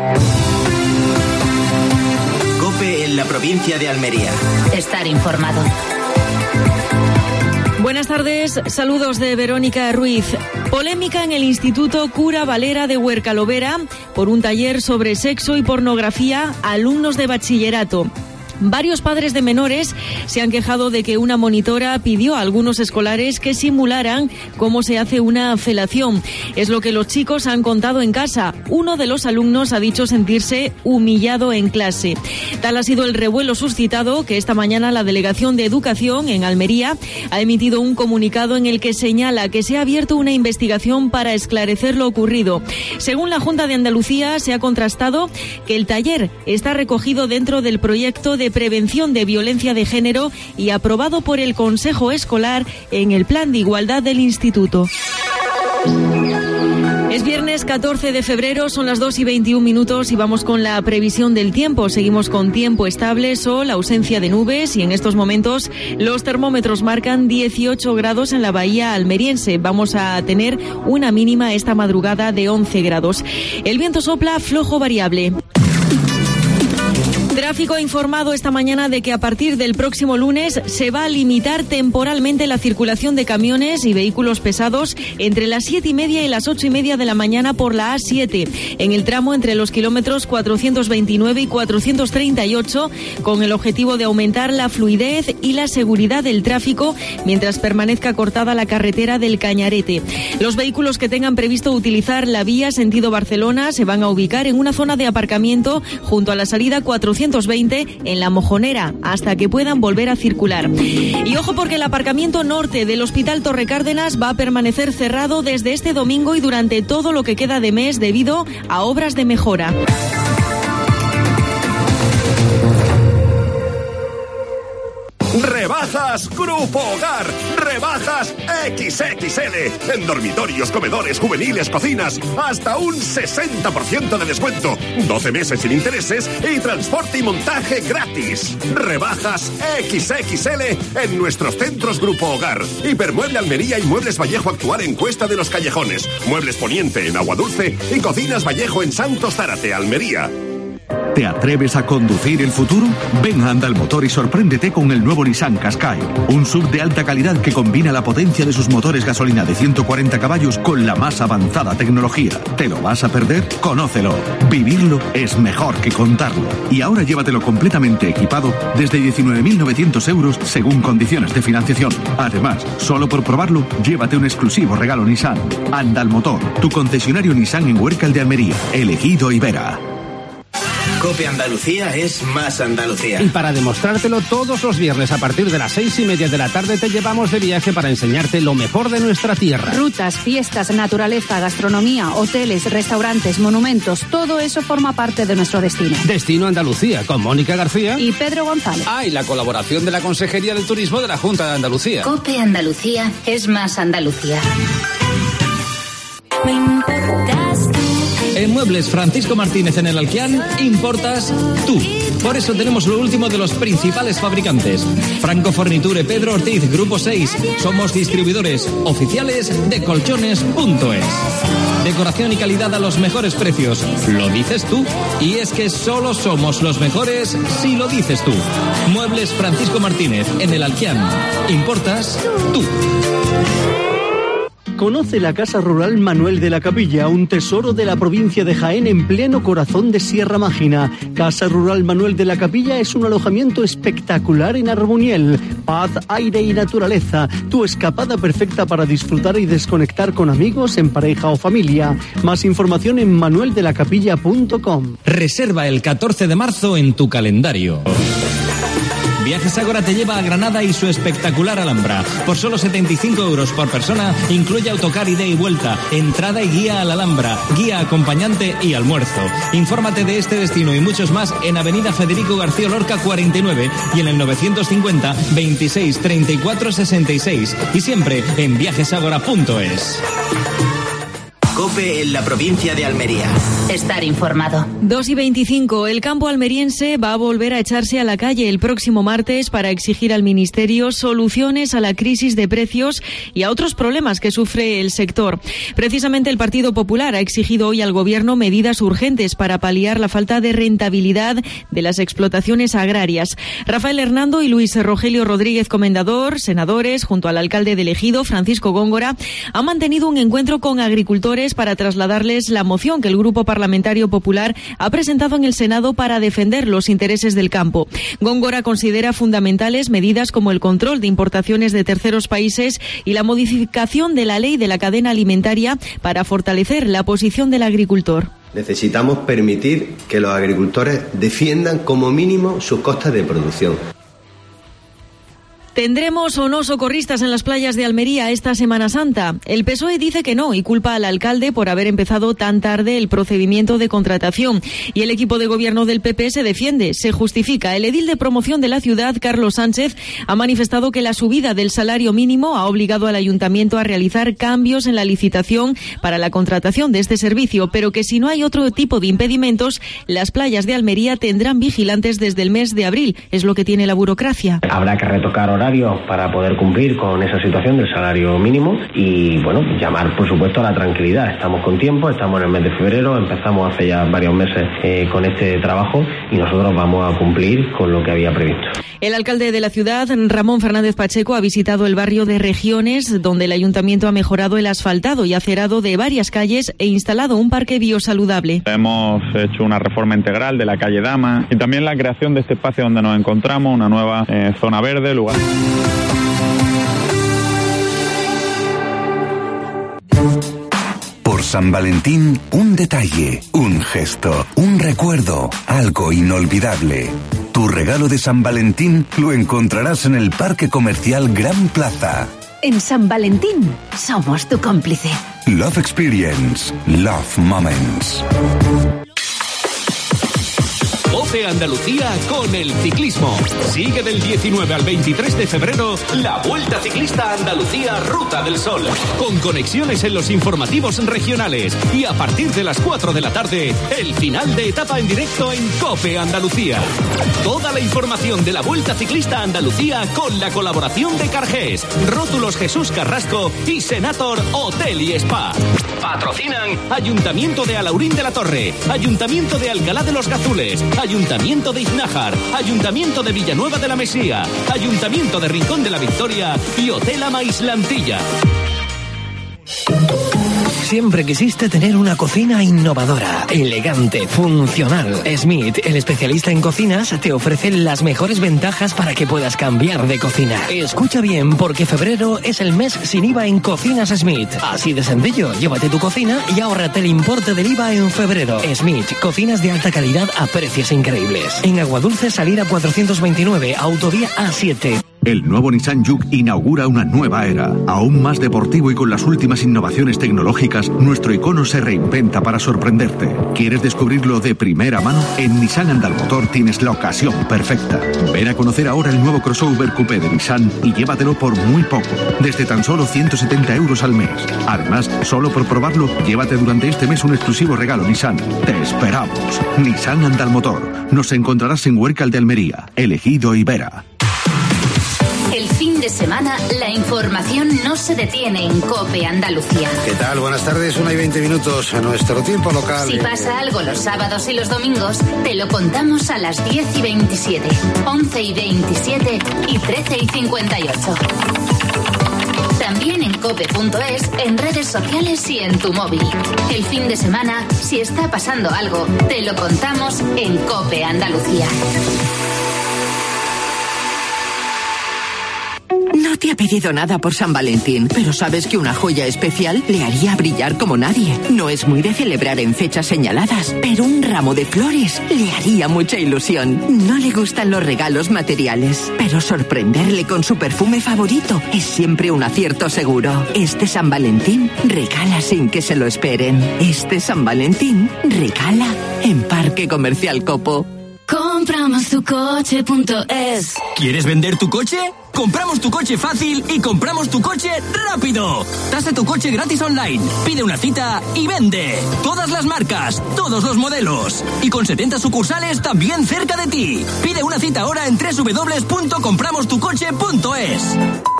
COPE en la provincia de Almería. Estar informado. Buenas tardes, saludos de Verónica Ruiz. Polémica en el Instituto Cura Valera de Huercalovera por un taller sobre sexo y pornografía a alumnos de bachillerato. Varios padres de menores se han quejado de que una monitora pidió a algunos escolares que simularan cómo se hace una felación. Es lo que los chicos han contado en casa. Uno de los alumnos ha dicho sentirse humillado en clase. Tal ha sido el revuelo suscitado que esta mañana la Delegación de Educación en Almería ha emitido un comunicado en el que señala que se ha abierto una investigación para esclarecer lo ocurrido. Según la Junta de Andalucía, se ha contrastado que el taller está recogido dentro del proyecto de prevención de violencia de género y aprobado por el Consejo Escolar en el Plan de Igualdad del Instituto. Es viernes 14 de febrero, son las 2:21 y vamos con la previsión del tiempo. Seguimos con tiempo estable, sol, ausencia de nubes y en estos momentos los termómetros marcan 18 grados en la bahía almeriense. Vamos a tener una mínima esta madrugada de 11 grados. El viento sopla flojo variable. Tráfico ha informado esta mañana de que a partir del próximo lunes se va a limitar temporalmente la circulación de camiones y vehículos pesados entre las 7:30 y las 8:30 de la mañana por la A7, en el tramo entre los kilómetros 429 y 438, con el objetivo de aumentar la fluidez y la seguridad del tráfico mientras permanezca cortada la carretera del Cañarete. Los vehículos que tengan previsto utilizar la vía sentido Barcelona se van a ubicar en una zona de aparcamiento junto a la salida 420 en La Mojonera, hasta que puedan volver a circular. Y ojo, porque el aparcamiento norte del Hospital Torre Cárdenas va a permanecer cerrado desde este domingo y durante todo lo que queda de mes debido a obras de mejora. Rebajas Grupo Hogar, rebajas XXL, en dormitorios, comedores, juveniles, cocinas, hasta un 60% de descuento, 12 meses sin intereses y transporte y montaje gratis. Rebajas XXL en nuestros centros Grupo Hogar, Hipermueble Almería y Muebles Vallejo Actual en Cuesta de los Callejones, Muebles Poniente en Agua Dulce y Cocinas Vallejo en Santos Zárate, Almería. ¿Te atreves a conducir el futuro? Ven a Andalmotor y sorpréndete con el nuevo Nissan Qashqai, un SUV de alta calidad que combina la potencia de sus motores gasolina de 140 caballos con la más avanzada tecnología. ¿Te lo vas a perder? Conócelo. Vivirlo es mejor que contarlo. Y ahora llévatelo completamente equipado desde 19.900 euros según condiciones de financiación. Además, solo por probarlo, llévate un exclusivo regalo Nissan. Andalmotor, tu concesionario Nissan en Huércal de Almería, Elegido Ibera. COPE Andalucía es más Andalucía. Y para demostrártelo, todos los viernes a partir de las 6:30 de la tarde te llevamos de viaje para enseñarte lo mejor de nuestra tierra. Rutas, fiestas, naturaleza, gastronomía, hoteles, restaurantes, monumentos, todo eso forma parte de nuestro destino. Destino Andalucía, con Mónica García y Pedro González. Y la colaboración de la Consejería de Turismo de la Junta de Andalucía. COPE Andalucía es más Andalucía. En Muebles Francisco Martínez en el Alquián, importas tú. Por eso tenemos lo último de los principales fabricantes. Franco Forniture, Pedro Ortiz, Grupo 6. Somos distribuidores oficiales de colchones.es. Decoración y calidad a los mejores precios. Lo dices tú. Y es que solo somos los mejores si lo dices tú. Muebles Francisco Martínez en el Alquián. Importas tú. Conoce la Casa Rural Manuel de la Capilla, un tesoro de la provincia de Jaén en pleno corazón de Sierra Mágina. Casa Rural Manuel de la Capilla es un alojamiento espectacular en Arboniel. Paz, aire y naturaleza. Tu escapada perfecta para disfrutar y desconectar con amigos, en pareja o familia. Más información en manueldelacapilla.com. Reserva el 14 de marzo en tu calendario. Viajes Ágora te lleva a Granada y su espectacular Alhambra. Por solo 75 euros por persona, incluye autocar ida y vuelta, entrada y guía a la Alhambra, guía acompañante y almuerzo. Infórmate de este destino y muchos más en Avenida Federico García Lorca 49 y en el 950 26 34 66 y siempre en viajesagora.es. COPE en la provincia de Almería. Estar informado. 2:25. El campo almeriense va a volver a echarse a la calle el próximo martes para exigir al Ministerio soluciones a la crisis de precios y a otros problemas que sufre el sector. Precisamente el Partido Popular ha exigido hoy al Gobierno medidas urgentes para paliar la falta de rentabilidad de las explotaciones agrarias. Rafael Hernando y Luis Rogelio Rodríguez Comendador, senadores, junto al alcalde del Ejido, Francisco Góngora, han mantenido un encuentro con agricultores para trasladarles la moción que el Grupo Parlamentario Popular ha presentado en el Senado para defender los intereses del campo. Góngora considera fundamentales medidas como el control de importaciones de terceros países y la modificación de la ley de la cadena alimentaria para fortalecer la posición del agricultor. Necesitamos permitir que los agricultores defiendan como mínimo sus costes de producción. ¿Tendremos o no socorristas en las playas de Almería esta Semana Santa? El PSOE dice que no y culpa al alcalde por haber empezado tan tarde el procedimiento de contratación. Y el equipo de gobierno del PP se defiende, se justifica. El edil de promoción de la ciudad, Carlos Sánchez, ha manifestado que la subida del salario mínimo ha obligado al ayuntamiento a realizar cambios en la licitación para la contratación de este servicio, pero que si no hay otro tipo de impedimentos, las playas de Almería tendrán vigilantes desde el mes de abril. Es lo que tiene la burocracia. Habrá que retocar horarios para poder cumplir con esa situación del salario mínimo y, bueno, llamar, por supuesto, a la tranquilidad. Estamos con tiempo, estamos en el mes de febrero, empezamos hace ya varios meses con este trabajo y nosotros vamos a cumplir con lo que había previsto. El alcalde de la ciudad, Ramón Fernández Pacheco, ha visitado el barrio de Regiones, donde el ayuntamiento ha mejorado el asfaltado y acerado de varias calles e instalado un parque biosaludable. Hemos hecho una reforma integral de la calle Dama y también la creación de este espacio donde nos encontramos, una nueva zona verde, lugar. Por San Valentín, un detalle, un gesto, un recuerdo, algo inolvidable. Tu regalo de San Valentín lo encontrarás en el Parque Comercial Gran Plaza. En San Valentín somos tu cómplice. Love Experience, Love Moments. COPE Andalucía con el ciclismo. Sigue del 19 al 23 de febrero la Vuelta Ciclista Andalucía Ruta del Sol, con conexiones en los informativos regionales y a partir de las 4 de la tarde, el final de etapa en directo en COPE Andalucía. Toda la información de la Vuelta Ciclista Andalucía con la colaboración de Cargés, Rótulos Jesús Carrasco y Senator Hotel y Spa. Patrocinan Ayuntamiento de Alaurín de la Torre, Ayuntamiento de Alcalá de los Gazules, Ayuntamiento de Iznájar, Ayuntamiento de Villanueva de la Mesía, Ayuntamiento de Rincón de la Victoria y Hotel Ama Islantilla. Siempre quisiste tener una cocina innovadora, elegante, funcional. Smith, el especialista en cocinas, te ofrece las mejores ventajas para que puedas cambiar de cocina. Escucha bien, porque febrero es el mes sin IVA en Cocinas Smith. Así de sencillo, llévate tu cocina y ahórrate el importe del IVA en febrero. Smith, cocinas de alta calidad a precios increíbles. En Aguadulce, salida 429, autovía A7. El nuevo Nissan Juke inaugura una nueva era. Aún más deportivo y con las últimas innovaciones tecnológicas, nuestro icono se reinventa para sorprenderte. ¿Quieres descubrirlo de primera mano? En Nissan Andalmotor tienes la ocasión perfecta. Ven a conocer ahora el nuevo crossover coupé de Nissan y llévatelo por muy poco, desde tan solo 170 euros al mes. Además, solo por probarlo, llévate durante este mes un exclusivo regalo Nissan. ¡Te esperamos! Nissan Andalmotor. Nos encontrarás en Huércal de Almería, El Ejido y Vera. El fin de semana, la información no se detiene en COPE Andalucía. ¿Qué tal? Buenas tardes, 1:20 a nuestro tiempo local. Si pasa algo los sábados y los domingos, te lo contamos a las 10:27, 11:27 y 13:58. También en cope.es, en redes sociales y en tu móvil. El fin de semana, si está pasando algo, te lo contamos en COPE Andalucía. No te ha pedido nada por San Valentín, pero sabes que una joya especial le haría brillar como nadie. No es muy de celebrar en fechas señaladas, pero un ramo de flores le haría mucha ilusión. No le gustan los regalos materiales, pero sorprenderle con su perfume favorito es siempre un acierto seguro. Este San Valentín regala sin que se lo esperen. Este San Valentín regala en Parque Comercial Copo. Compramos tu coche.es. ¿Quieres vender tu coche? Compramos tu coche fácil y compramos tu coche rápido. Tasa tu coche gratis online. Pide una cita y vende. Todas las marcas, todos los modelos. Y con 70 sucursales también cerca de ti. Pide una cita ahora en www.compramostucoche.es.